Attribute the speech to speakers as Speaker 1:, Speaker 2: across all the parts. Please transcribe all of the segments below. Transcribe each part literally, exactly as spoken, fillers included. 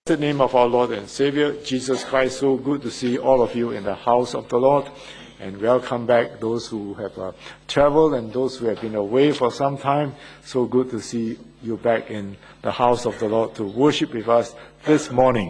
Speaker 1: In the name of our Lord and Savior, Jesus Christ, so good to see all of you in the house of the Lord. And welcome back those who have uh, traveled and those who have been away for some time. So good to see you back in the house of the Lord to worship with us this morning.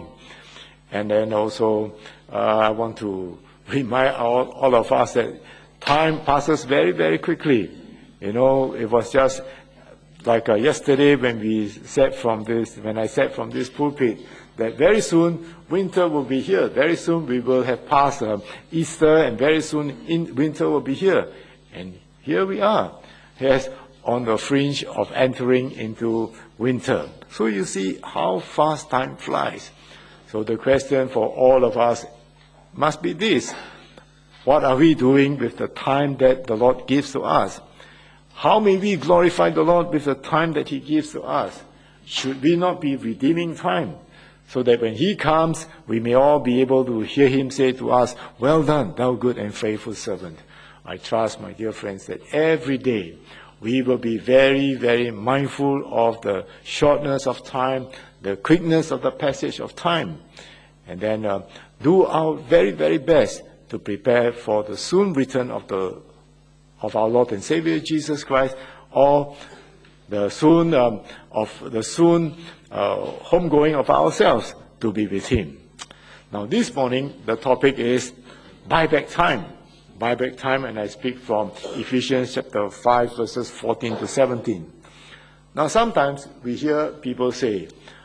Speaker 1: And then also, uh, I want to remind all, all of us that time passes very, very quickly. You know, it was just like uh, yesterday when we sat from this, when I sat from this pulpit, that very soon winter will be here. Very soon we will have passed uh, Easter, and very soon in winter will be here. And here we are, yes, on the fringe of entering into winter. So you see how fast time flies. So the question for all of us must be this: what are we doing with the time that the Lord gives to us? How may we glorify the Lord with the time that He gives to us? Should we not be redeeming time, so that when He comes, we may all be able to hear Him say to us, "Well done, thou good and faithful servant." I trust, my dear friends, that every day we will be very, very mindful of the shortness of time, the quickness of the passage of time, and then uh, do our very, very best to prepare for the soon return of the of our Lord and Savior Jesus Christ, or the soon um, of the soon uh, homegoing of ourselves to be with Him. Now, this morning the topic is buyback time. Buyback time, and I speak from Ephesians chapter five, verses fourteen to seventeen. Now, sometimes we hear people say,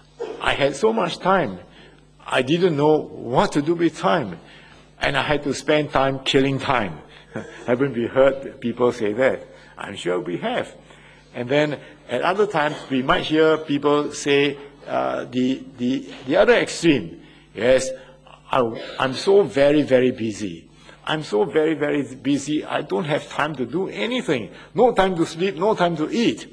Speaker 1: "I had so much time, I didn't know what to do with time, and I had to spend time killing time." Haven't we heard people say that? I'm sure we have. And then at other times we might hear people say uh, the, the, the other extreme. Yes, I, I'm so very, very busy. I'm so very, very busy, I don't have time to do anything. No time to sleep, no time to eat.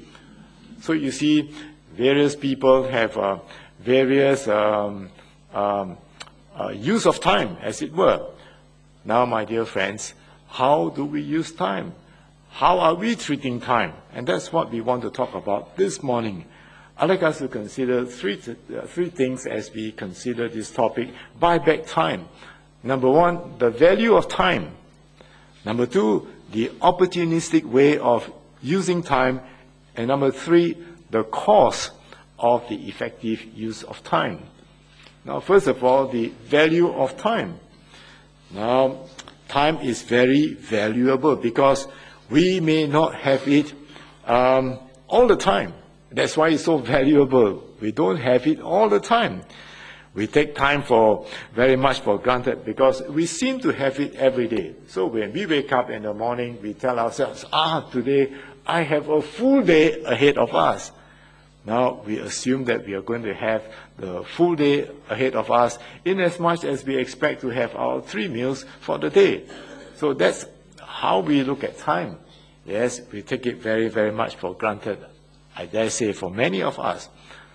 Speaker 1: So you see, various people have uh, various um, um, uh, use of time, as it were. Now, my dear friends, how do we use time? How are we treating time? And that's what we want to talk about this morning. I'd like us to consider three, th- uh, three things as we consider this topic: buyback time. Number one, the value of time. Number two, the opportunistic way of using time. And number three, the cost of the effective use of time. Now, first of all, the value of time. Now, time is very valuable because we may not have it um, all the time. That's why it's so valuable. We don't have it all the time. We take time for very much for granted because we seem to have it every day. So when we wake up in the morning, we tell ourselves, ah, today I have a full day ahead of us. Now we assume that we are going to have the full day ahead of us in as much as we expect to have our three meals for the day. So that's how we look at time. Yes, we take it very, very much for granted, I dare say, for many of us.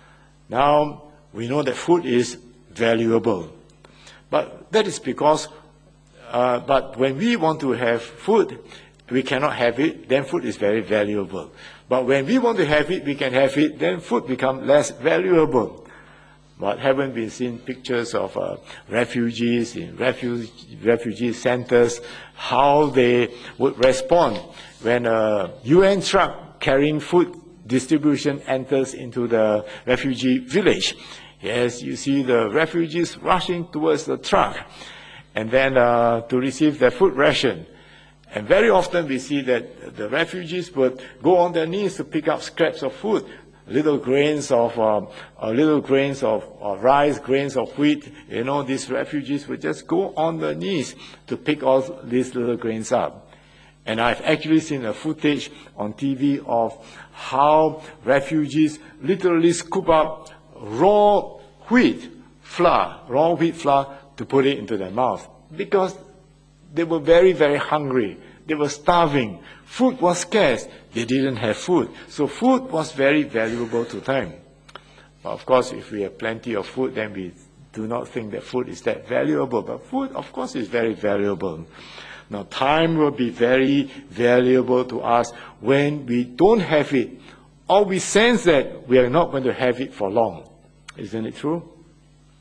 Speaker 1: Now, we know that food is valuable. But that is because, uh, but when we want to have food, we cannot have it, then food is very valuable. But when we want to have it, we can have it, then food becomes less valuable. But haven't we seen pictures of uh, refugees in refuge, refugee centers, how they would respond when a U N truck carrying food distribution enters into the refugee village? Yes, you see the refugees rushing towards the truck, and then uh, to receive their food ration. And very often we see that the refugees would go on their knees to pick up scraps of food, little grains of um, uh, little grains of uh, rice, grains of wheat. You know, these refugees would just go on their knees to pick all these little grains up. And I've actually seen a footage on T V of how refugees literally scoop up raw wheat flour, raw wheat flour, to put it into their mouth because they were very, very hungry. They were starving. Food was scarce. They didn't have food. So food was very valuable to them. But of course, if we have plenty of food, then we do not think that food is that valuable. But food, of course, is very valuable. Now, time will be very valuable to us when we don't have it, or we sense that we are not going to have it for long. Isn't it true?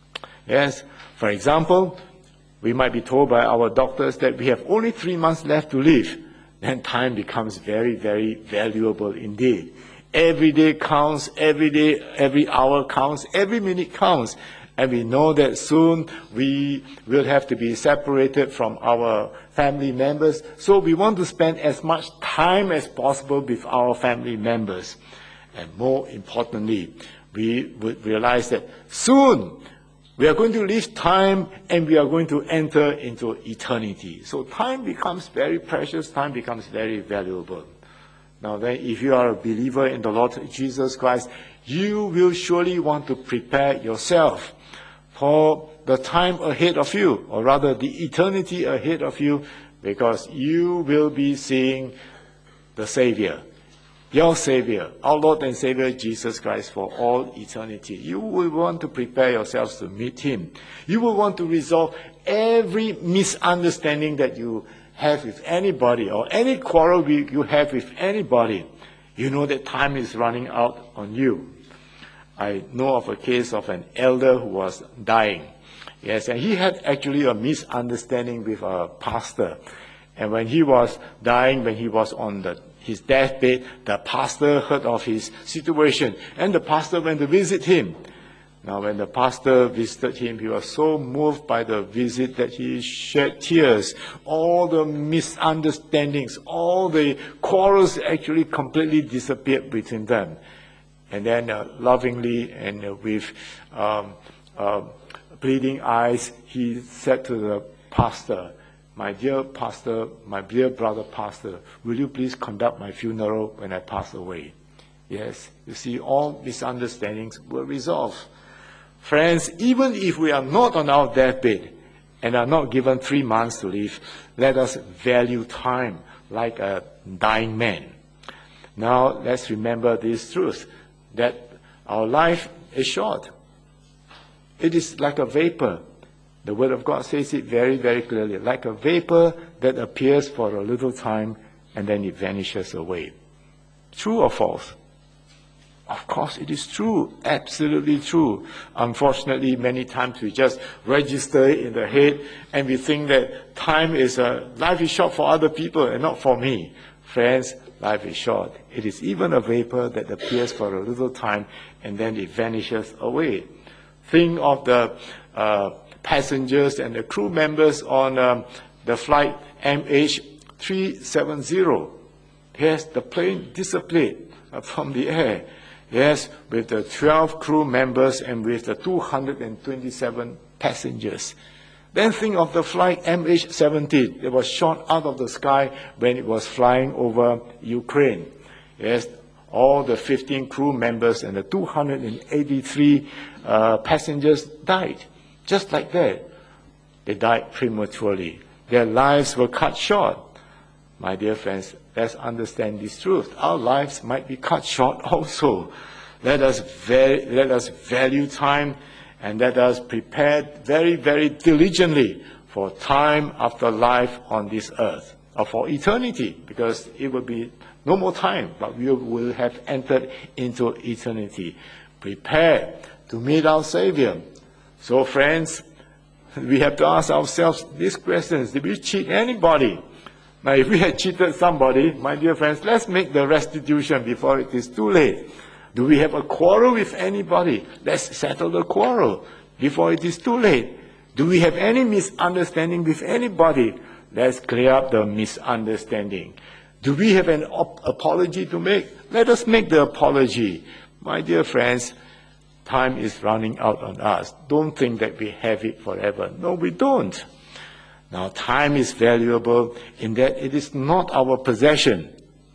Speaker 1: Yes, for example, we might be told by our doctors that we have only three months left to live. Then time becomes very, very valuable indeed. Every day counts, every day, every hour counts, every minute counts. And we know that soon we will have to be separated from our family members. So we want to spend as much time as possible with our family members. And more importantly, we would realize that soon we are going to leave time and we are going to enter into eternity. So time becomes very precious, time becomes very valuable. Now then, if you are a believer in the Lord Jesus Christ, you will surely want to prepare yourself for the time ahead of you, or rather the eternity ahead of you, because you will be seeing the Savior, your Savior, our Lord and Savior Jesus Christ for all eternity. You will want to prepare yourselves to meet Him. You will want to resolve every misunderstanding that you have with anybody, or any quarrel you have with anybody. You know that time is running out on you. I know of a case of an elder who was dying. Yes, and he had actually a misunderstanding with a pastor. And when he was dying, when he was on the, his deathbed, the pastor heard of his situation, and the pastor went to visit him. Now, when the pastor visited him, he was so moved by the visit that he shed tears. All the misunderstandings, all the quarrels actually completely disappeared between them. And then uh, lovingly and uh, with um, uh, pleading eyes, he said to the pastor, "My dear pastor, my dear brother pastor, will you please conduct my funeral when I pass away?" Yes, you see, all misunderstandings were resolved. Friends, even if we are not on our deathbed and are not given three months to live, let us value time like a dying man. Now, let's remember this truth, that our life is short. It is like a vapor. The Word of God says it very, very clearly, like a vapor that appears for a little time and then it vanishes away. True or false? Of course, it is true, absolutely true. Unfortunately, many times we just register it in the head and we think that time is, uh, life is short for other people and not for me. Friends, life is short. It is even a vapor that appears for a little time and then it vanishes away. Think of the uh, passengers and the crew members on um, the flight M H three seventy. Yes, the plane disappeared uh, from the air. Yes, with the twelve crew members and with the two hundred twenty-seven passengers. Then think of the flight M H seventeen. It was shot out of the sky when it was flying over Ukraine. Yes, all the fifteen crew members and the two hundred eighty-three uh, passengers died. Just like that. They died prematurely. Their lives were cut short. My dear friends, let's understand this truth. Our lives might be cut short also. Let us, very, let us value time and let us prepare very, very diligently for time after life on this earth, or for eternity, because it will be no more time, but we will have entered into eternity. Prepare to meet our Savior. So friends, we have to ask ourselves these questions. Did we cheat anybody? Now, if we had cheated somebody, my dear friends, let's make the restitution before it is too late. Do we have a quarrel with anybody? Let's settle the quarrel before it is too late. Do we have any misunderstanding with anybody? Let's clear up the misunderstanding. Do we have an op- apology to make? Let us make the apology. My dear friends, time is running out on us. Don't think that we have it forever. No, we don't. Now, time is valuable in that it is not our possession.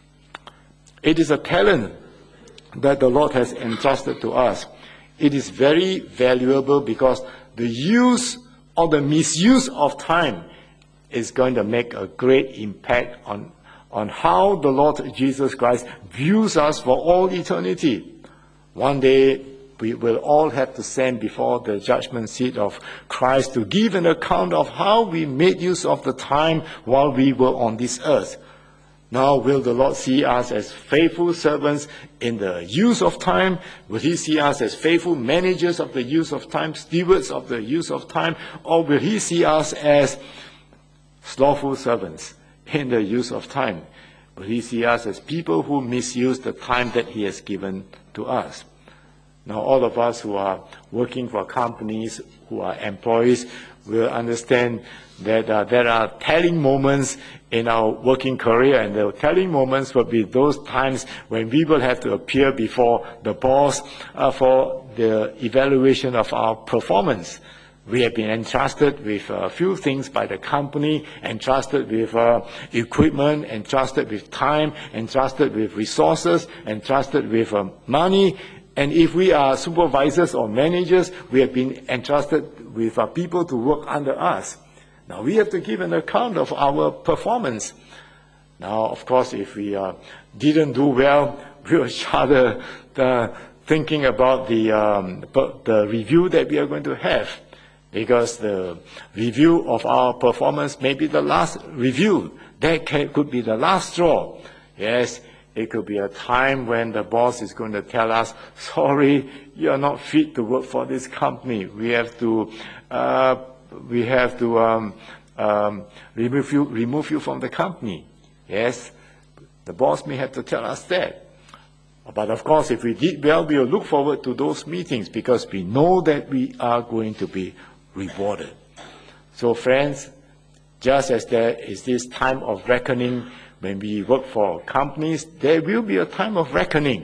Speaker 1: It is a talent that the Lord has entrusted to us. It is very valuable because the use or the misuse of time is going to make a great impact on, on how the Lord Jesus Christ views us for all eternity. One day, we will all have to stand before the judgment seat of Christ to give an account of how we made use of the time while we were on this earth. Now, will the Lord see us as faithful servants in the use of time? Will He see us as faithful managers of the use of time, stewards of the use of time? Or will He see us as slothful servants in the use of time? Will He see us as people who misuse the time that He has given to us? Now, all of us who are working for companies, who are employees, will understand that uh, there are telling moments in our working career, and the telling moments will be those times when we will have to appear before the boss uh, for the evaluation of our performance. We have been entrusted with a few things by the company, entrusted with uh, equipment, entrusted with time, entrusted with resources, entrusted with uh, money. And if we are supervisors or managers, we have been entrusted with uh, people to work under us. Now, we have to give an account of our performance. Now, of course, if we uh, didn't do well, we will shudder uh, thinking about the, um, the review that we are going to have. Because the review of our performance may be the last review. That can, could be the last straw. Yes, it could be a time when the boss is going to tell us, sorry, you are not fit to work for this company. We have to, uh, we have to um, um, remove you, remove you from the company. Yes, the boss may have to tell us that. But of course, if we did well, we will look forward to those meetings because we know that we are going to be rewarded. So friends, just as there is this time of reckoning when we work for companies, there will be a time of reckoning.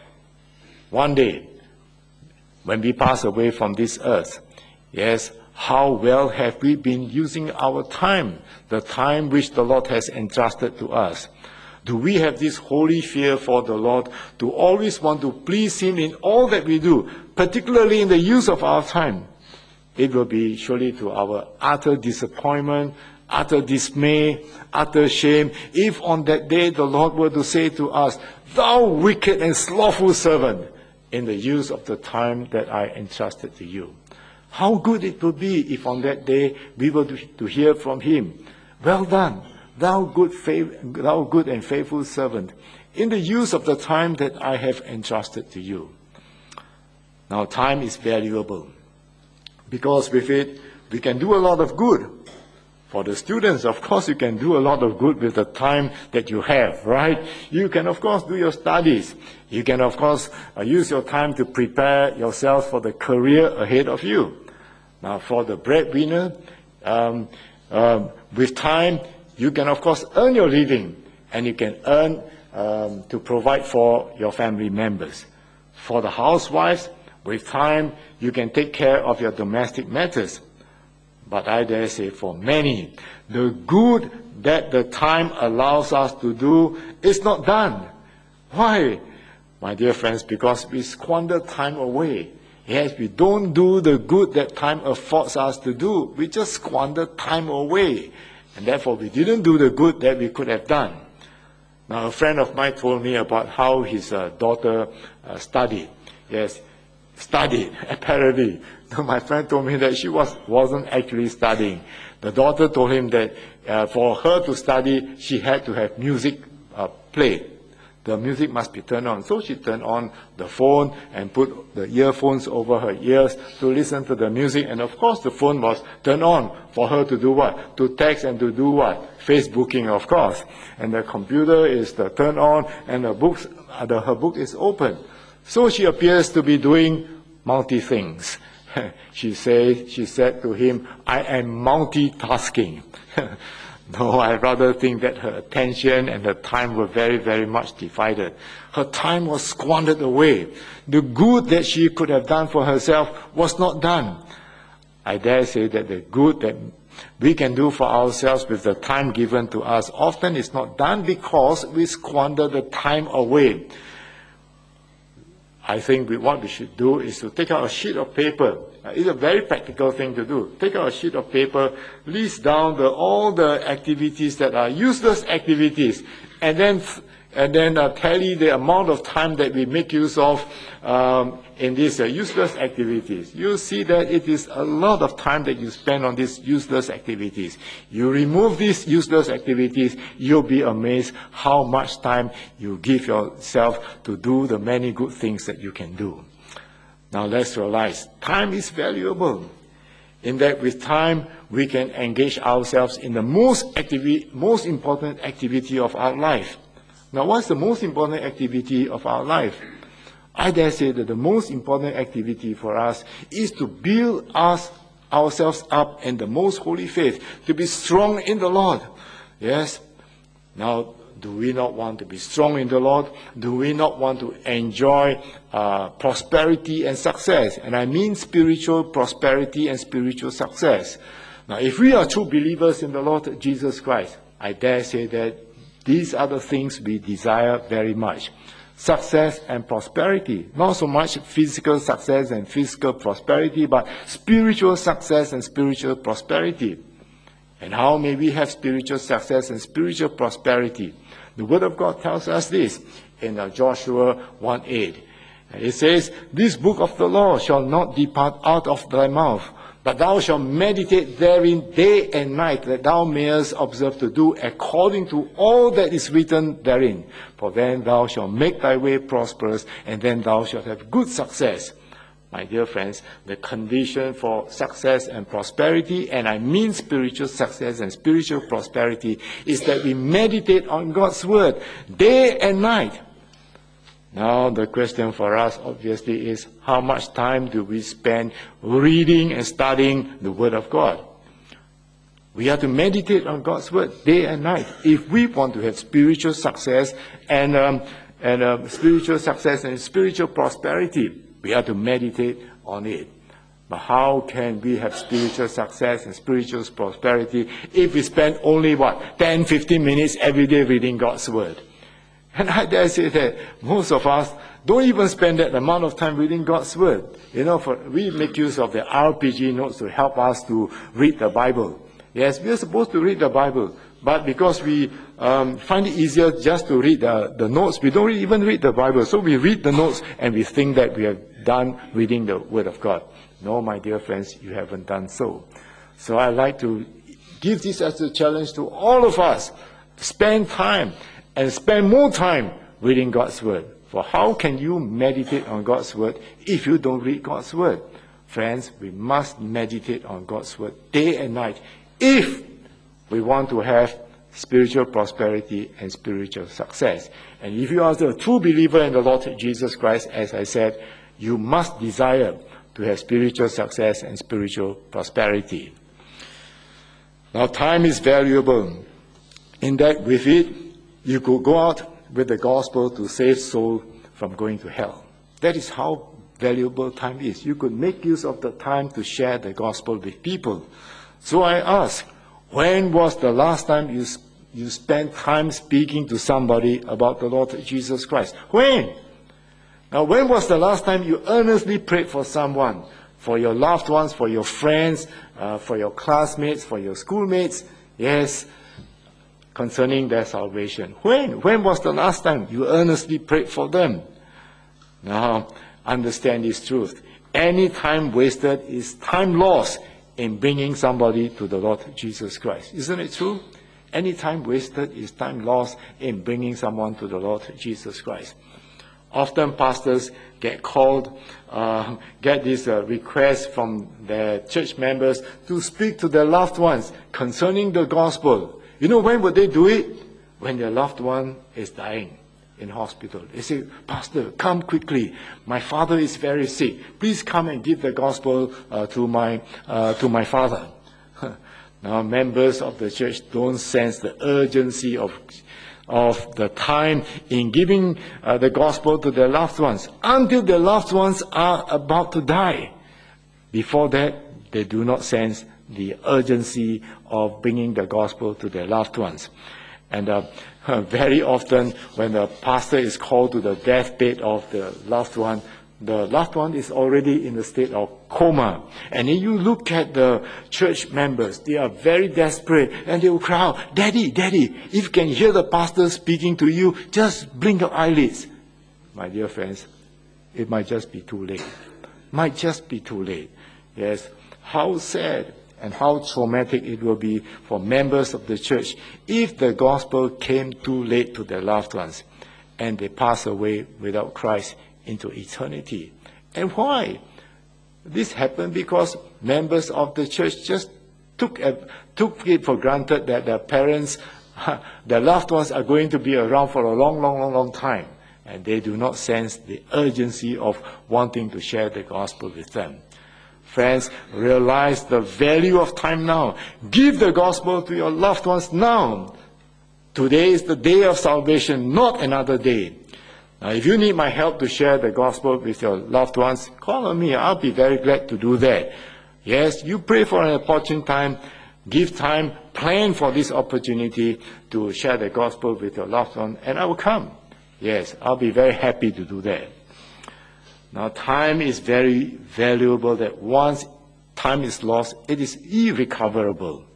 Speaker 1: One day, when we pass away from this earth, yes, how well have we been using our time, the time which the Lord has entrusted to us? Do we have this holy fear for the Lord to always want to please Him in all that we do, particularly in the use of our time? It will be surely to our utter disappointment, utter dismay, utter shame, if on that day the Lord were to say to us, "Thou wicked and slothful servant, in the use of the time that I entrusted to you." How good it would be if on that day we were to hear from Him, "Well done, thou good, thou good and faithful servant, in the use of the time that I have entrusted to you." Now, time is valuable, because with it, we can do a lot of good. For the students, of course, you can do a lot of good with the time that you have, right? You can, of course, do your studies. You can, of course, uh, use your time to prepare yourself for the career ahead of you. Now, for the breadwinner, um, um, with time, you can, of course, earn your living, and you can earn um, to provide for your family members. For the housewives, with time, you can take care of your domestic matters. But I dare say for many, the good that the time allows us to do is not done. Why? My dear friends, because we squander time away. Yes, we don't do the good that time affords us to do. We just squander time away. And therefore, we didn't do the good that we could have done. Now, a friend of mine told me about how his uh, daughter uh, studied. Yes, studied, apparently. So my friend told me that she was, wasn't actually studying. The daughter told him that uh, for her to study, she had to have music uh, played. The music must be turned on. So she turned on the phone and put the earphones over her ears to listen to the music. And of course, the phone was turned on for her to do what? To text and to do what? Facebooking, of course. And the computer is the turned on, and the books, uh, the, her book is open. So she appears to be doing multi things. She said, she said to him, "I am multitasking." No, I rather think that her attention and her time were very, very much divided. Her time was squandered away. The good that she could have done for herself was not done. I dare say that the good that we can do for ourselves with the time given to us often is not done because we squander the time away. I think we, what we should do is to take out a sheet of paper. Uh, it's a very practical thing to do. Take out a sheet of paper, list down the, all the activities that are useless activities, and then and then uh, tally the amount of time that we make use of um, in these uh, useless activities, you'll see that it is a lot of time that you spend on these useless activities. You remove these useless activities, you'll be amazed how much time you give yourself to do the many good things that you can do. Now let's realize, time is valuable. In that with time, we can engage ourselves in the most activi- most important activity of our life. Now, what's the most important activity of our life? I dare say that the most important activity for us is to build us ourselves up in the most holy faith, to be strong in the Lord. Yes? Now, do we not want to be strong in the Lord? Do we not want to enjoy uh, prosperity and success? And I mean spiritual prosperity and spiritual success. Now, if we are true believers in the Lord Jesus Christ, I dare say that these are the things we desire very much. Success and prosperity. Not so much physical success and physical prosperity, but spiritual success and spiritual prosperity. And how may we have spiritual success and spiritual prosperity? The Word of God tells us this in uh, Joshua one eight. It says, "This book of the law shall not depart out of thy mouth, but thou shalt meditate therein day and night, that thou mayest observe to do according to all that is written therein. For then thou shalt make thy way prosperous, and then thou shalt have good success." My dear friends, the condition for success and prosperity, and I mean spiritual success and spiritual prosperity, is that we meditate on God's Word day and night. Now, the question for us, obviously, is how much time do we spend reading and studying the Word of God? We have to meditate on God's Word day and night if we want to have spiritual success and, um, and uh, spiritual success and spiritual prosperity. We have to meditate on it. But how can we have spiritual success and spiritual prosperity if we spend only, what, ten, fifteen minutes every day reading God's Word? And I dare say that most of us don't even spend that amount of time reading God's Word. You know, for, we make use of the R P G notes to help us to read the Bible. Yes, we are supposed to read the Bible. But because we um, find it easier just to read the, the notes, we don't even read the Bible. So we read the notes and we think that we have done reading the Word of God. No, my dear friends, you haven't done so. So I'd like to give this as a challenge to all of us. Spend time and spend more time reading God's Word. For how can you meditate on God's Word if you don't read God's Word? Friends, we must meditate on God's Word day and night if we want to have spiritual prosperity and spiritual success. And if you are a true believer in the Lord Jesus Christ, as I said, you must desire to have spiritual success and spiritual prosperity. Now, time is valuable in that with it, you could go out with the gospel to save souls from going to hell. That is how valuable time is. You could make use of the time to share the gospel with people. So I ask, when was the last time you, you spent time speaking to somebody about the Lord Jesus Christ? When? Now, when was the last time you earnestly prayed for someone, for your loved ones, for your friends, uh, for your classmates, for your schoolmates? Yes, concerning their salvation. When? When was the last time you earnestly prayed for them? Now, understand this truth. Any time wasted is time lost in bringing somebody to the Lord Jesus Christ. Isn't it true? Any time wasted is time lost in bringing someone to the Lord Jesus Christ. Often pastors get called, uh, get this uh, request from their church members to speak to their loved ones concerning the gospel. You know, when would they do it? When their loved one is dying in hospital. They say, "Pastor, come quickly. My father is very sick. Please come and give the gospel uh, to my uh, to my father." Now, members of the church don't sense the urgency of of the time in giving uh, the gospel to their loved ones until their loved ones are about to die. Before that, they do not sense the urgency of bringing the gospel to their loved ones. And uh, very often, when the pastor is called to the deathbed of the loved one, the loved one is already in a state of coma. And then you look at the church members, they are very desperate, and they will cry out, "Daddy, Daddy, if you can hear the pastor speaking to you, just blink your eyelids." My dear friends, it might just be too late. Might just be too late. Yes, how sad and how traumatic it will be for members of the church if the gospel came too late to their loved ones and they pass away without Christ into eternity. And why? This happened because members of the church just took, a, took it for granted that their parents, their loved ones are going to be around for a long, long, long, long time. And they do not sense the urgency of wanting to share the gospel with them. Friends, realize the value of time now. Give the gospel to your loved ones now. Today is the day of salvation, not another day. Now, if you need my help to share the gospel with your loved ones, call on me. I'll be very glad to do that. Yes, you pray for an opportune time, give time, plan for this opportunity to share the gospel with your loved one, and I will come. Yes, I'll be very happy to do that. Now, time is very valuable, that once time is lost, it is irrecoverable.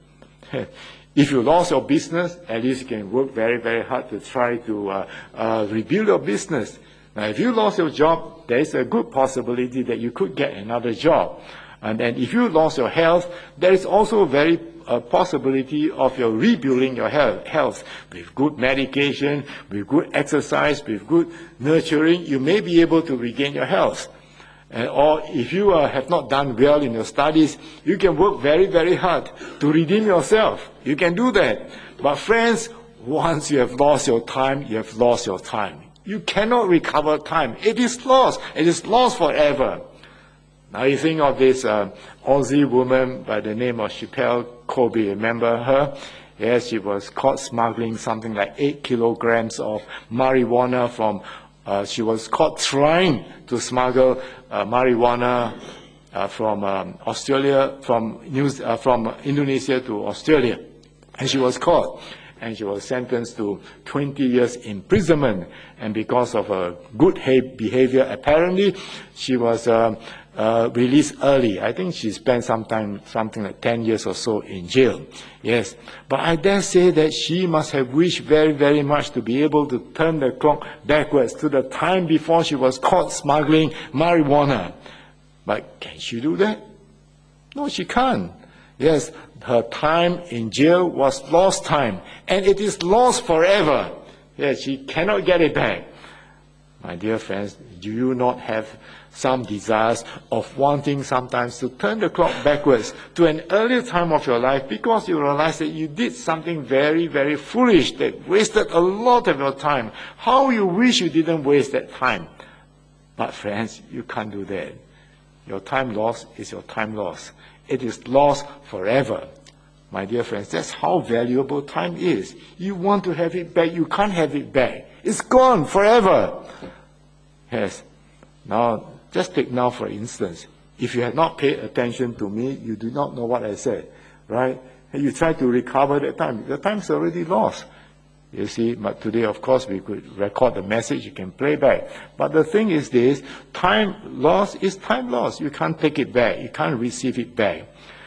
Speaker 1: If you lost your business, at least you can work very, very hard to try to uh, uh, rebuild your business. Now, if you lost your job, there is a good possibility that you could get another job. And then if you lost your health, there is also a very uh, possibility of your rebuilding your health, health. With good medication, with good exercise, with good nurturing, you may be able to regain your health. And, or if you uh, have not done well in your studies, you can work very, very hard to redeem yourself. You can do that. But friends, once you have lost your time, you have lost your time. You cannot recover time. It is lost. It is lost forever. Now you think of this uh, Aussie woman by the name of Schapelle Colby. Remember her? Yes, she was caught smuggling something like eight kilograms of marijuana from Uh, she was caught trying to smuggle uh, marijuana uh, from um, Australia, from, New, uh, from Indonesia to Australia. And she was caught. And she was sentenced to twenty years imprisonment. And because of her good behavior, apparently, she was uh, uh, released early. I think she spent some time, something like ten years or so in jail. Yes. But I dare say that she must have wished very, very much to be able to turn the clock backwards to the time before she was caught smuggling marijuana. But can she do that? No, she can't. Yes, her time in jail was lost time, and it is lost forever. Yes, she cannot get it back. My dear friends, do you not have some desires of wanting sometimes to turn the clock backwards to an earlier time of your life because you realize that you did something very, very foolish that wasted a lot of your time? How you wish you didn't waste that time. But friends, you can't do that. Your time lost is your time lost. It is lost forever. My dear friends, that's how valuable time is. You want to have it back, you can't have it back. It's gone forever. Yes. Now, just take now for instance. If you had not paid attention to me, you do not know what I said, right? And you try to recover that time. The time's already lost. You see, but today, of course, we could record the message, you can play back. But the thing is this, time lost is time lost. You can't take it back. You can't receive it back.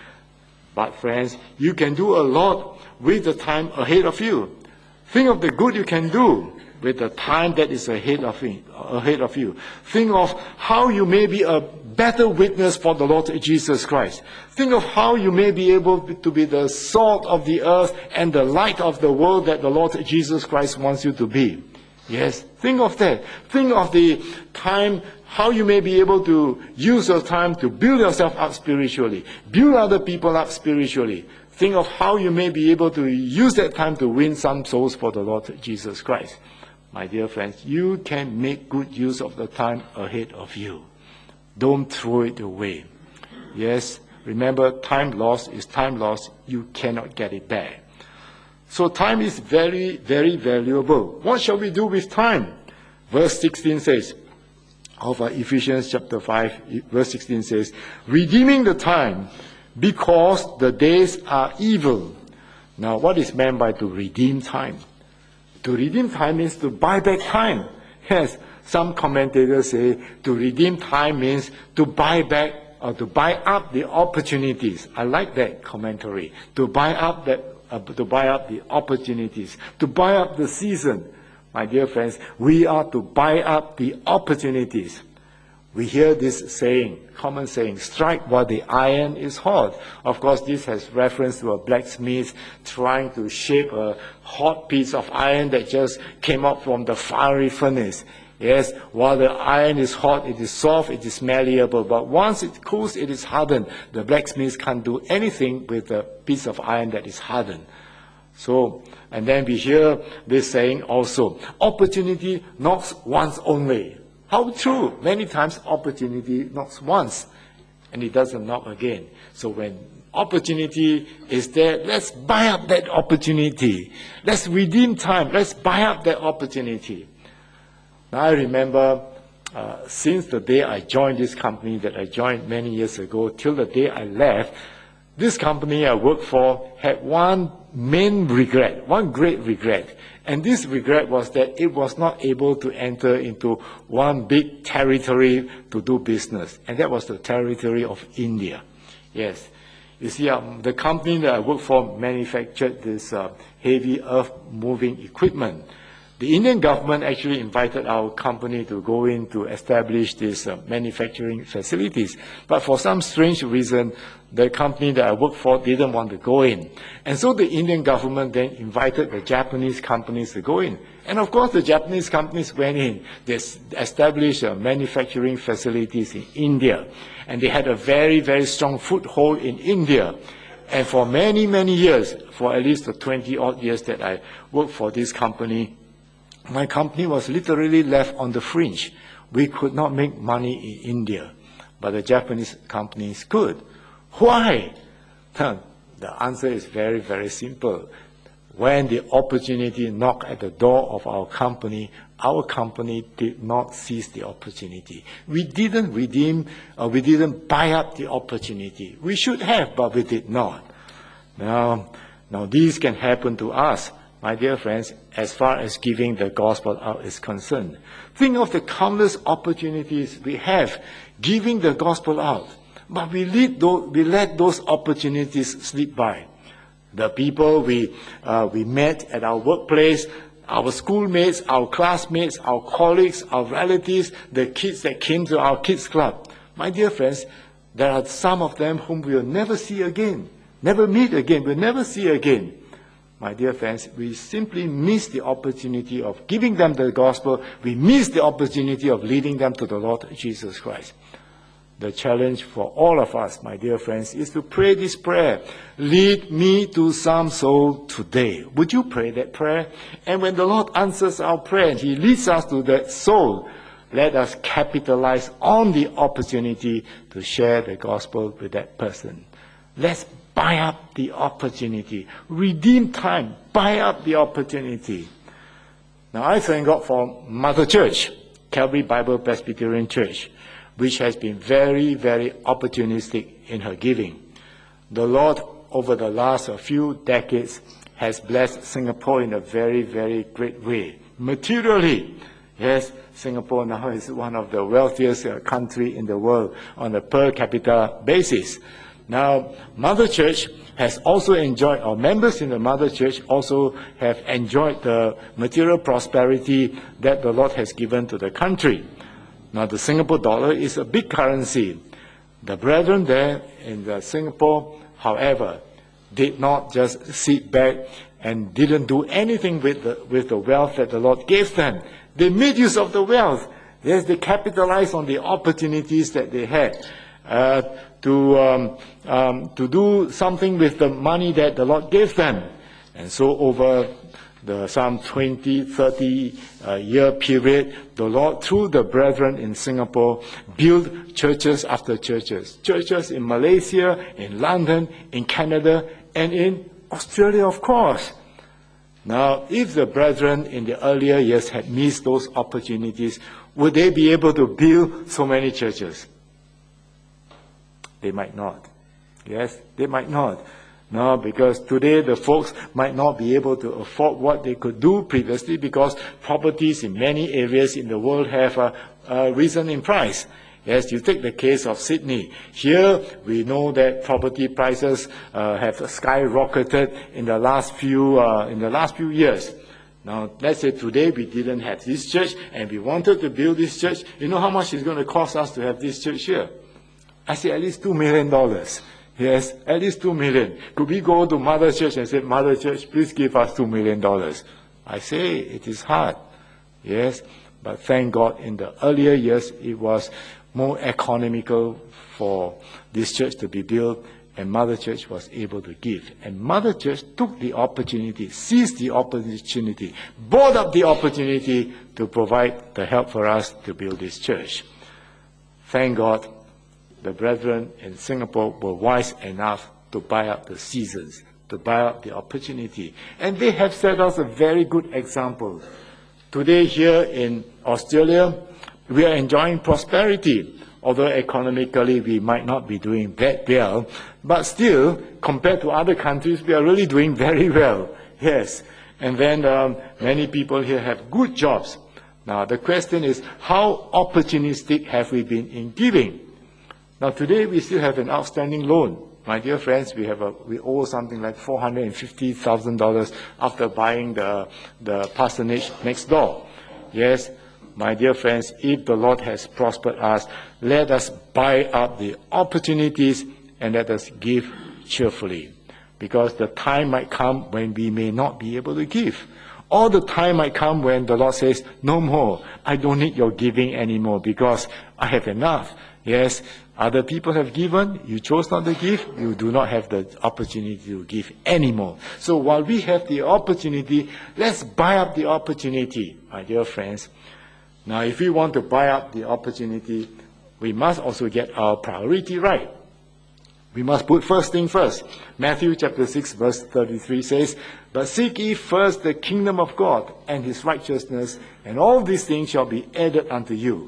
Speaker 1: But friends, you can do a lot with the time ahead of you. Think of the good you can do with the time that is ahead of you. Ahead of you. Think of how you may be a better witness for the Lord Jesus Christ. Think of how you may be able to be the salt of the earth and the light of the world that the Lord Jesus Christ wants you to be. Yes, think of that. Think of the time, how you may be able to use your time to build yourself up spiritually, build other people up spiritually. Think of how you may be able to use that time to win some souls for the Lord Jesus Christ. My dear friends, you can make good use of the time ahead of you. Don't throw it away. Yes, remember, time lost is time lost. You cannot get it back. So time is very, very valuable. What shall we do with time? Verse sixteen says, of Ephesians chapter five, verse sixteen says, redeeming the time because the days are evil. Now, what is meant by to redeem time? To redeem time means to buy back time. Yes, Some commentators say to redeem time means to buy back or to buy up the opportunities. I like that commentary. To buy up that, uh, to buy up the opportunities, to buy up the season. My dear friends, we are to buy up the opportunities. We hear this saying, common saying, strike while the iron is hot. Of course, this has reference to a blacksmith trying to shape a hot piece of iron that just came up from the fiery furnace. Yes, while the iron is hot, it is soft, it is malleable, but once it cools, it is hardened. The blacksmith can't do anything with a piece of iron that is hardened. So, and then we hear this saying also, opportunity knocks once only. How true! Many times opportunity knocks once, and it doesn't knock again. So when opportunity is there, let's buy up that opportunity. Let's redeem time. Let's buy up that opportunity. Now I remember uh, since the day I joined this company that I joined many years ago till the day I left, this company I worked for had one main regret, one great regret. And this regret was that it was not able to enter into one big territory to do business. And that was the territory of India. Yes. You see, um, the company that I worked for manufactured this uh, heavy earth-moving equipment. The Indian government actually invited our company to go in to establish these uh, manufacturing facilities. But for some strange reason, the company that I worked for didn't want to go in. And so the Indian government then invited the Japanese companies to go in. And of course, the Japanese companies went in. They established uh, manufacturing facilities in India. And they had a very, very strong foothold in India. And for many, many years, for at least the twenty odd years that I worked for this company, my company was literally left on the fringe. We could not make money in India, but the Japanese companies could. Why? The answer is very, very simple. When the opportunity knocked at the door of our company, our company did not seize the opportunity. We didn't redeem, or we didn't buy up the opportunity. We should have, but we did not. Now, now these can happen to us, my dear friends, as far as giving the gospel out is concerned. Think of the countless opportunities we have giving the gospel out, but we, lead those, we let those opportunities slip by. The people we, uh, we met at our workplace, our schoolmates, our classmates, our colleagues, our relatives, the kids that came to our kids club. My dear friends, there are some of them whom we will never see again, never meet again, we'll never see again. My dear friends, we simply miss the opportunity of giving them the gospel. We miss the opportunity of leading them to the Lord Jesus Christ. The challenge for all of us, my dear friends, is to pray this prayer. Lead me to some soul today. Would you pray that prayer? And when the Lord answers our prayer and He leads us to that soul, let us capitalize on the opportunity to share the gospel with that person. Let's buy up the opportunity. Redeem time. Buy up the opportunity. Now, I thank God for Mother Church, Calvary Bible Presbyterian Church, which has been very, very opportunistic in her giving. The Lord, over the last few decades, has blessed Singapore in a very, very great way. Materially, yes, Singapore now is one of the wealthiest uh, countries in the world on a per capita basis. Now, Mother Church has also enjoyed, or members in the Mother Church also have enjoyed the material prosperity that the Lord has given to the country. Now, the Singapore dollar is a big currency. The brethren there in the Singapore, however, did not just sit back and didn't do anything with the, with the wealth that the Lord gave them. They made use of the wealth. Yes, they capitalized on the opportunities that they had. Uh, to um, um, to do something with the money that the Lord gave them. And so over the some twenty, thirty uh, year period, the Lord, through the brethren in Singapore, built churches after churches. Churches in Malaysia, in London, in Canada, and in Australia, of course. Now, if the brethren in the earlier years had missed those opportunities, would they be able to build so many churches? They might not. Yes, they might not. No, because today the folks might not be able to afford what they could do previously because properties in many areas in the world have uh, uh, risen in price. Yes, you take the case of Sydney. Here, we know that property prices uh, have skyrocketed in the last few uh, in the last few years. Now, let's say today we didn't have this church and we wanted to build this church. You know how much it's going to cost us to have this church here? I say at least two million dollars. Yes, at least two million. Could we go to Mother Church and say, Mother Church, please give us two million dollars? I say it is hard. Yes, but thank God in the earlier years it was more economical for this church to be built, and Mother Church was able to give. And Mother Church took the opportunity, seized the opportunity, bought up the opportunity to provide the help for us to build this church. Thank God the brethren in Singapore were wise enough to buy up the seasons, to buy up the opportunity. And they have set us a very good example. Today here in Australia, we are enjoying prosperity, although economically we might not be doing that well, but still, compared to other countries, we are really doing very well. Yes. And then um, many people here have good jobs. Now, the question is, how opportunistic have we been in giving? Now, today we still have an outstanding loan. My dear friends, we have a, we owe something like four hundred fifty thousand dollars after buying the, the parsonage next door. Yes. My dear friends, if the Lord has prospered us, let us buy up the opportunities and let us give cheerfully. Because the time might come when we may not be able to give. Or the time might come when the Lord says, no more, I don't need your giving anymore because I have enough. Yes, other people have given, you chose not to give, you do not have the opportunity to give anymore. So while we have the opportunity, let's buy up the opportunity, my dear friends. Now, if we want to buy up the opportunity, we must also get our priority right. We must put first thing first. Matthew chapter six verse thirty-three says, but seek ye first the kingdom of God and his righteousness, and all these things shall be added unto you.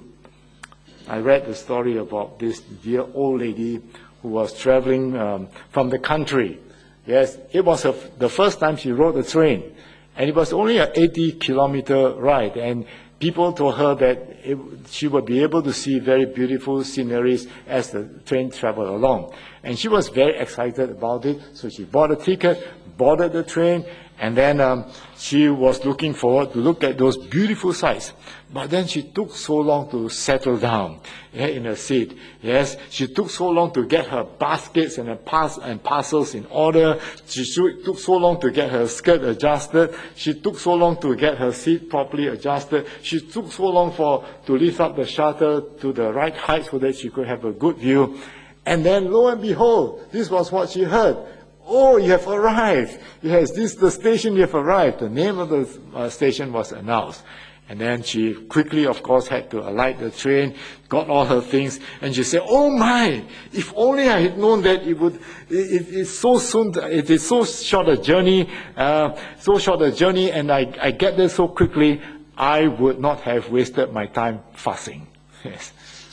Speaker 1: I read the story about this dear old lady who was traveling um, from the country. Yes, it was her, the first time she rode a train, and it was only an eighty kilometer ride, and people told her that it, she would be able to see very beautiful sceneries as the train traveled along. And she was very excited about it, so she bought a ticket, boarded the train, and then um, she was looking forward to look at those beautiful sights. But then she took so long to settle down yeah, in her seat. Yes, she took so long to get her baskets and her pass and parcels in order. She took so long to get her skirt adjusted. She took so long to get her seat properly adjusted. She took so long for to lift up the shutter to the right height so that she could have a good view. And then, lo and behold, this was what she heard. Oh, you have arrived. Yes, this is the station you have arrived. The name of the uh, station was announced. And then she quickly, of course, had to alight the train, got all her things, and she said, oh my, if only I had known that it would, it, it's so soon, it is so short a journey, uh, so short a journey, and I, I get there so quickly, I would not have wasted my time fasting. Yes.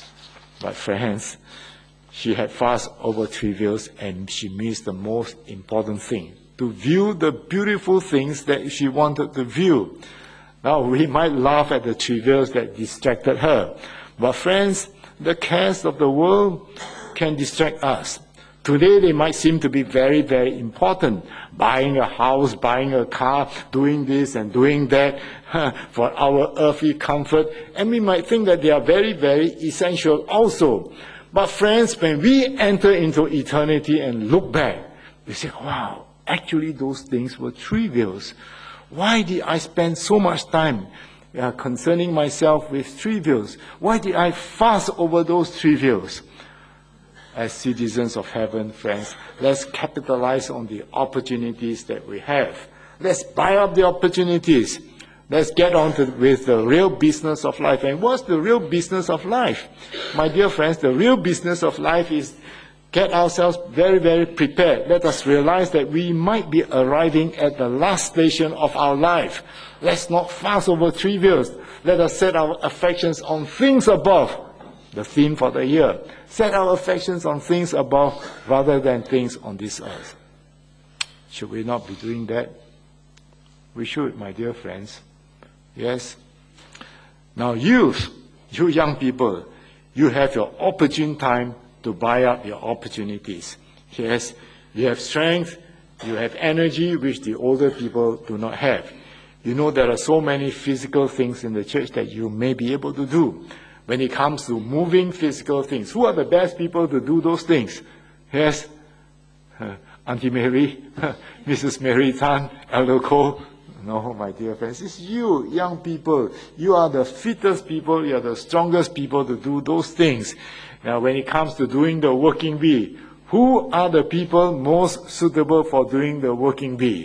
Speaker 1: But friends, she had fasted over trivials, and she missed the most important thing, to view the beautiful things that she wanted to view. Now, we might laugh at the trivials that distracted her. But friends, the cares of the world can distract us. Today, they might seem to be very, very important. Buying a house, buying a car, doing this and doing that for our earthly comfort. And we might think that they are very, very essential also. But friends, when we enter into eternity and look back, we say, wow, actually those things were trivials. Why did I spend so much time uh, concerning myself with trivials? Why did I fast over those trivials? As citizens of heaven, friends, let's capitalize on the opportunities that we have. Let's buy up the opportunities. Let's get on to, with the real business of life. And what's the real business of life? My dear friends, the real business of life is get ourselves very, very prepared. Let us realize that we might be arriving at the last station of our life. Let's not fast over trivials. Let us set our affections on things above. The theme for the year. Set our affections on things above rather than things on this earth. Should we not be doing that? We should, my dear friends. Yes. Now, youth, you young people, you have your opportune time to buy up your opportunities. Yes, you have strength, you have energy, which the older people do not have. You know there are so many physical things in the church that you may be able to do. When it comes to moving physical things, who are the best people to do those things? Yes, uh, Auntie Mary, Missus Mary Tan, Elder Cole. No, my dear friends, it's you, young people. You are the fittest people, you are the strongest people to do those things. Now, when it comes to doing the working bee, who are the people most suitable for doing the working bee?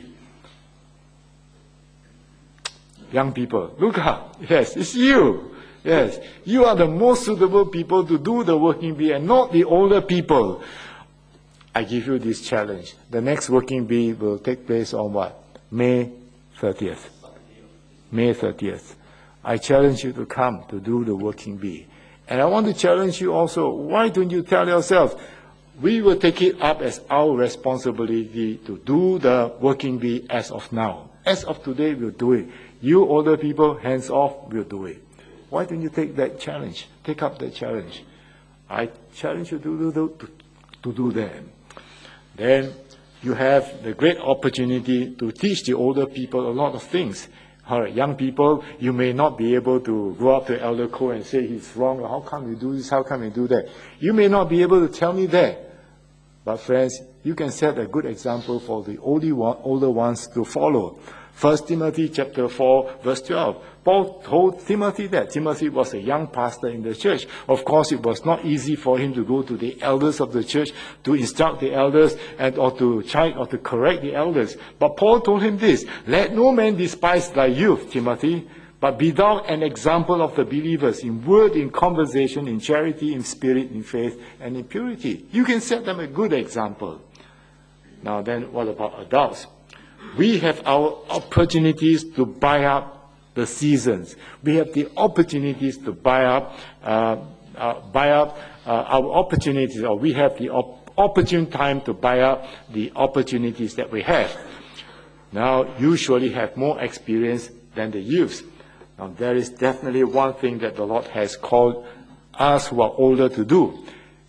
Speaker 1: Young people, look up. Yes, it's you. Yes, you are the most suitable people to do the working bee and not the older people. I give you this challenge. The next working bee will take place on what? May thirtieth. May thirtieth. I challenge you to come to do the working bee. And I want to challenge you also, why don't you tell yourself, we will take it up as our responsibility to do the working bee as of now. As of today, we'll do it. You older people, hands off, we'll do it. Why don't you take that challenge? Take up that challenge. I challenge you to do, to, to do that. Then you have the great opportunity to teach the older people a lot of things. All right, young people, you may not be able to go up to Elder Cole and say he's wrong. How come you do this? How come you do that? You may not be able to tell me that. But friends, you can set a good example for the older ones to follow. First Timothy chapter four, verse twelve. Paul told Timothy that. Timothy was a young pastor in the church. Of course, it was not easy for him to go to the elders of the church to instruct the elders and or to chide or to correct the elders. But Paul told him this, let no man despise thy youth, Timothy, but be thou an example of the believers in word, in conversation, in charity, in spirit, in faith, and in purity. You can set them a good example. Now then, what about adults? We have our opportunities to buy up the seasons. We have the opportunities to buy up, uh, uh, buy up uh, our opportunities, or we have the op opportune time to buy up the opportunities that we have. Now, you surely have more experience than the youths. Now, there is definitely one thing that the Lord has called us who are older to do.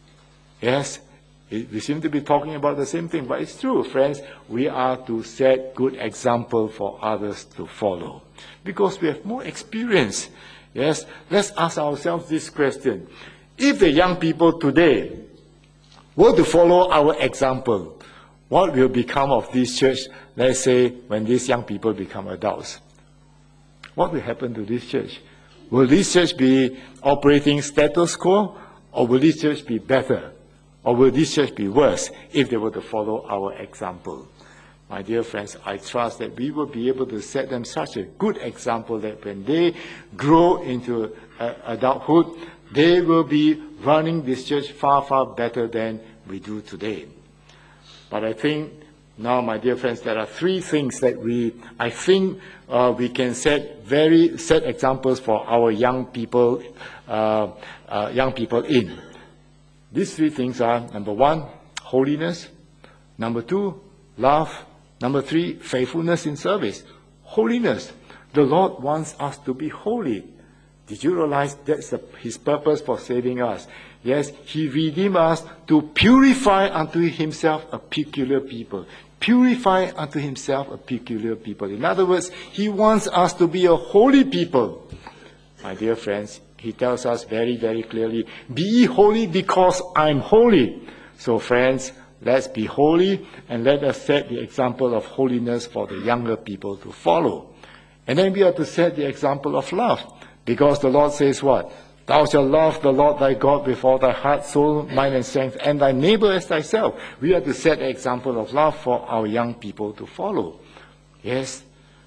Speaker 1: Yes, we seem to be talking about the same thing, but it's true, friends. We are to set good example for others to follow because we have more experience. Yes, let's ask ourselves this question. If the young people today were to follow our example, what will become of this church, let's say, when these young people become adults? What will happen to this church? Will this church be operating status quo, or will this church be better? Or will this church be worse if they were to follow our example? My dear friends, I trust that we will be able to set them such a good example that when they grow into uh, adulthood, they will be running this church far, far better than we do today. But I think now, my dear friends, there are three things that we, I think uh, we can set very set examples for our young people, uh, uh, young people in. These three things are, number one, holiness. Number two, love. Number three, faithfulness in service. Holiness. The Lord wants us to be holy. Did you realize that's the, His purpose for saving us? Yes, He redeemed us to purify unto Himself a peculiar people. Purify unto Himself a peculiar people. In other words, He wants us to be a holy people. My dear friends, He tells us very, very clearly, be ye holy because I'm holy. So friends, let's be holy and let us set the example of holiness for the younger people to follow. And then we have to set the example of love. Because the Lord says what? Thou shalt love the Lord thy God with all thy heart, soul, mind, and strength, and thy neighbor as thyself. We have to set the example of love for our young people to follow. Yes,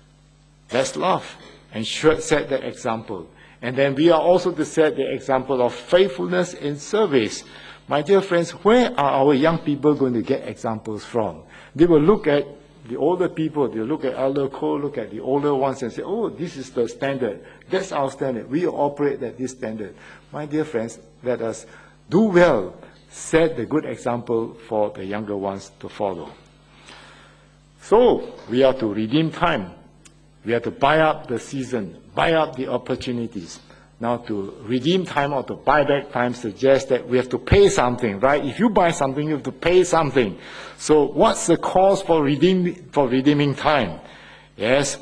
Speaker 1: let's love and should set that example. And then we are also to set the example of faithfulness in service. My dear friends, where are our young people going to get examples from? They will look at the older people, they look at Elder Cole, look at the older ones and say, oh, this is the standard. That's our standard. We operate at this standard. My dear friends, let us do well, set the good example for the younger ones to follow. So we are to redeem time. We have to buy up the season, buy up the opportunities. Now, to redeem time or to buy back time suggests that we have to pay something, right? If you buy something, you have to pay something. So what's the cost for redeem, for redeeming time? Yes.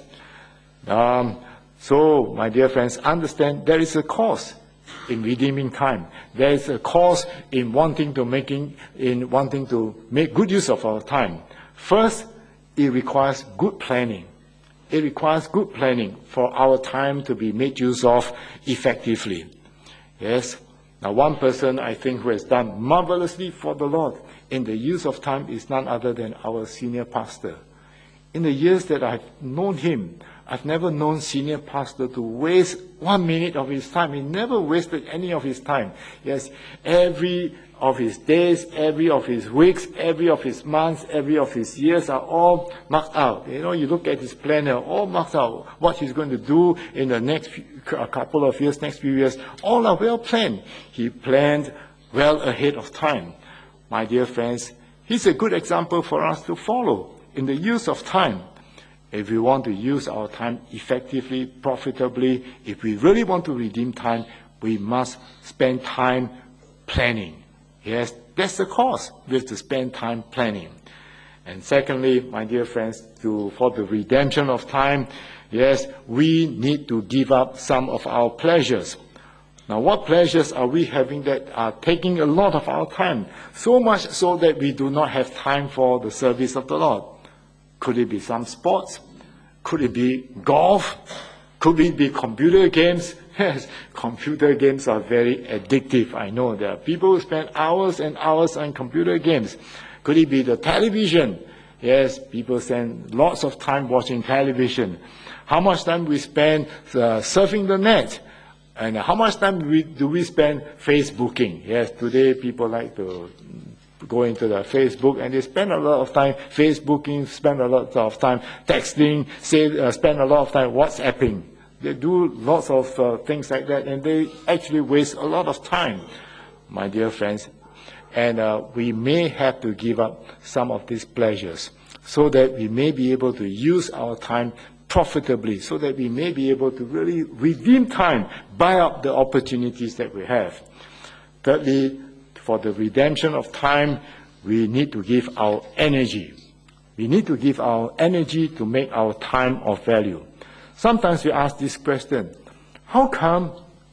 Speaker 1: Um, so, my dear friends, understand there is a cost in redeeming time. There is a cost in wanting to making in wanting to make good use of our time. First, it requires good planning. It requires good planning for our time to be made use of effectively. Yes. Now, one person I think who has done marvelously for the Lord in the use of time is none other than our senior pastor. In the years that I've known him, I've never known senior pastor to waste one minute of his time. He never wasted any of his time. Yes, every of his days, every of his weeks, every of his months, every of his years are all marked out. You know, you look at his planner, all marked out. What he's going to do in the next few, a couple of years, next few years, all are well planned. He planned well ahead of time. My dear friends, he's a good example for us to follow in the use of time. If we want to use our time effectively, profitably, if we really want to redeem time, we must spend time planning. Yes, that's the cost. We have to spend time planning. And secondly, my dear friends, to, for the redemption of time, yes, we need to give up some of our pleasures. Now, what pleasures are we having that are taking a lot of our time? So much so that we do not have time for the service of the Lord. Could it be some sports? Could it be golf? Could it be computer games? Yes, computer games are very addictive. I know there are people who spend hours and hours on computer games. Could it be the television? Yes, people spend lots of time watching television. How much time we spend uh, surfing the net? And how much time do we, do we spend Facebooking? Yes, today people like to go into the Facebook and they spend a lot of time Facebooking, spend a lot of time texting, say, uh, spend a lot of time WhatsApping. They do lots of uh, things like that, and they actually waste a lot of time, my dear friends. And uh, we may have to give up some of these pleasures so that we may be able to use our time profitably, so that we may be able to really redeem time, buy up the opportunities that we have. Thirdly, for the redemption of time, we need to give our energy. We need to give our energy to make our time of value. Sometimes we ask this question, how come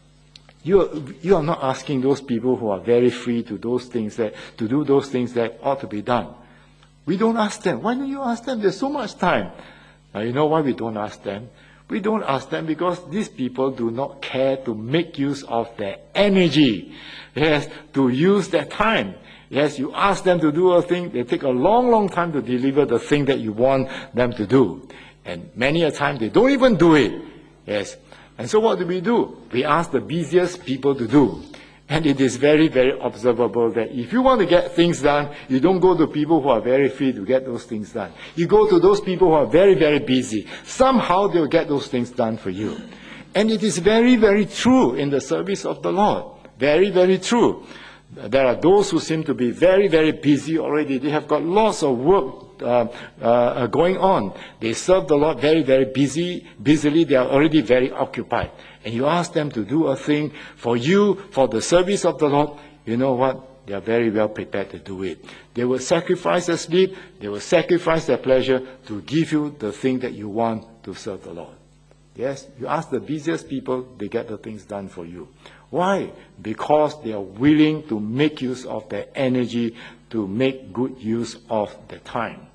Speaker 1: you, you are not asking those people who are very free to those things that, to do those things that ought to be done? We don't ask them. Why don't you ask them? There's so much time. Now, you know why we don't ask them? We don't ask them because these people do not care to make use of their energy. Yes, to use their time. Yes, you ask them to do a thing, they take a long, long time to deliver the thing that you want them to do. And many a time they don't even do it. Yes. And so what do we do? We ask the busiest people to do. And it is very, very observable that if you want to get things done, you don't go to people who are very free to get those things done. You go to those people who are very, very busy. Somehow they'll get those things done for you. And it is very, very true in the service of the Lord. Very, very true. There are those who seem to be very, very busy already. They have got lots of work uh, uh, going on. They serve the Lord very, very busy, busily. They are already very occupied. And you ask them to do a thing for you, for the service of the Lord, you know what? They are very well prepared to do it. They will sacrifice their sleep. They will sacrifice their pleasure to give you the thing that you want to serve the Lord. Yes, you ask the busiest people, they get the things done for you. Why? Because they are willing to make use of their energy to make good use of their time.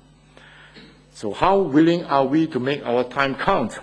Speaker 1: So how willing are we to make our time count?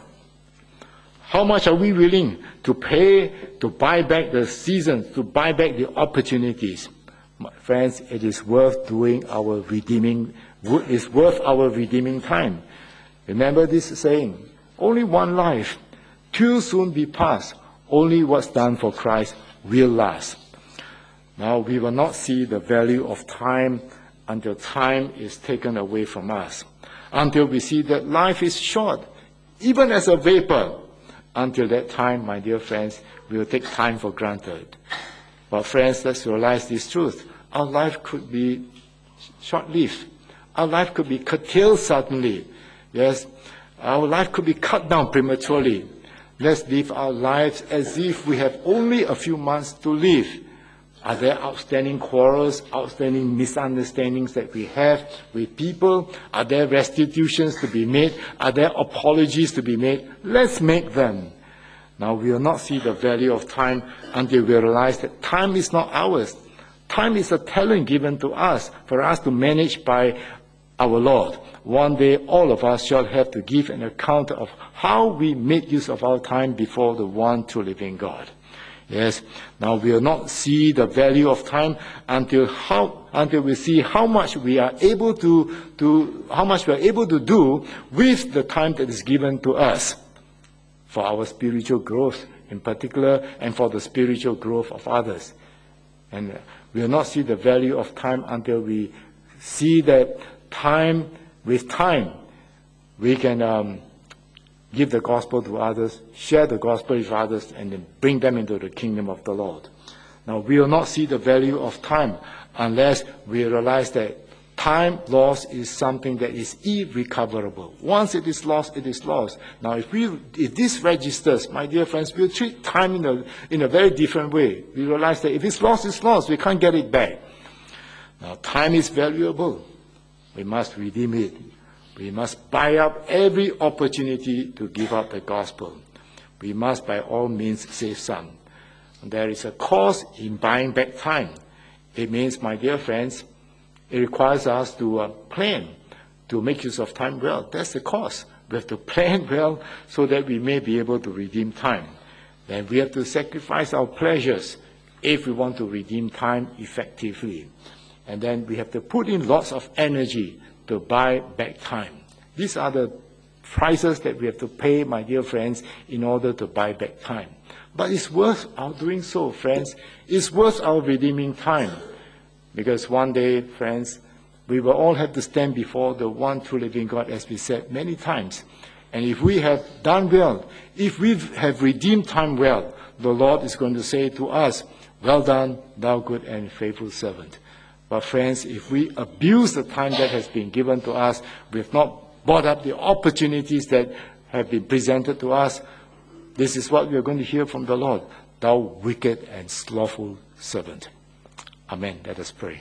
Speaker 1: How much are we willing to pay to buy back the seasons, to buy back the opportunities? My friends, it is worth doing our redeeming, it's worth our redeeming time. Remember this saying, only one life, too soon be past. Only what's done for Christ will last. Now, we will not see the value of time until time is taken away from us. Until we see that life is short, even as a vapor. Until that time, my dear friends, we will take time for granted. But friends, let's realize this truth. Our life could be short-lived. Our life could be curtailed suddenly. Yes, our life could be cut down prematurely. Let's live our lives as if we have only a few months to live. Are there outstanding quarrels, outstanding misunderstandings that we have with people? Are there restitutions to be made? Are there apologies to be made? Let's make them. Now, we will not see the value of time until we realize that time is not ours. Time is a talent given to us for us to manage by our Lord. One day, all of us shall have to give an account of how we make use of our time before the one true living God. Yes, now we will not see the value of time until how until we see how much we are able to, to how much we are able to do with the time that is given to us for our spiritual growth in particular, and for the spiritual growth of others. And we will not see the value of time until we see that time, with time, we can um, give the gospel to others, share the gospel with others, and then bring them into the kingdom of the Lord. Now, we will not see the value of time unless we realize that time lost is something that is irrecoverable. Once it is lost, it is lost. Now, if we, if this registers, my dear friends, we'll treat time in a, in a very different way. We realize that if it's lost, it's lost. We can't get it back. Now, time is valuable. We must redeem it. We must buy up every opportunity to give up the gospel. We must by all means save some. And there is a cost in buying back time. It means, my dear friends, it requires us to uh, plan, to make use of time well. That's the cost. We have to plan well so that we may be able to redeem time. Then we have to sacrifice our pleasures if we want to redeem time effectively. And then we have to put in lots of energy to buy back time. These are the prices that we have to pay, my dear friends, in order to buy back time. But it's worth our doing so, friends. It's worth our redeeming time. Because one day, friends, we will all have to stand before the one true living God, as we said many times. And if we have done well, if we have redeemed time well, the Lord is going to say to us, "Well done, thou good and faithful servant." But friends, if we abuse the time that has been given to us, we have not bought up the opportunities that have been presented to us, this is what we are going to hear from the Lord. "Thou wicked and slothful servant." Amen. Let us pray.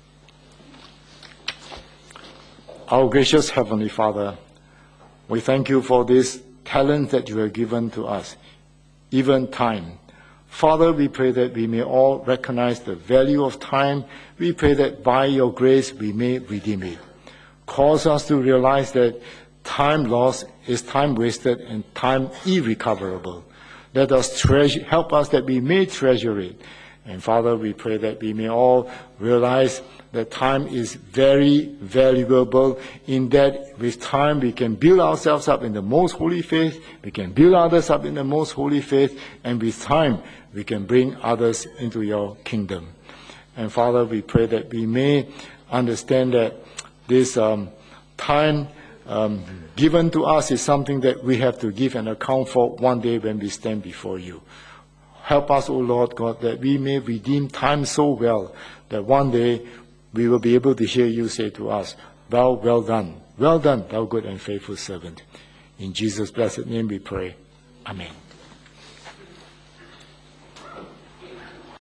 Speaker 1: Our gracious Heavenly Father, we thank you for this talent that you have given to us, even time. Father, we pray that we may all recognize the value of time. We pray that by your grace we may redeem it. Cause us to realize that time lost is time wasted and time irrecoverable. Let us treasure, help us that we may treasure it. And Father, we pray that we may all realize that time is very valuable, in that with time we can build ourselves up in the most holy faith, we can build others up in the most holy faith, and with time we can bring others into your kingdom. And Father, we pray that we may understand that this um, time um, given to us is something that we have to give an account for one day when we stand before you. Help us, O Lord God, that we may redeem time so well that one day we will be able to hear you say to us, "Thou well done, well done, thou good and faithful servant." In Jesus' blessed name we pray. Amen.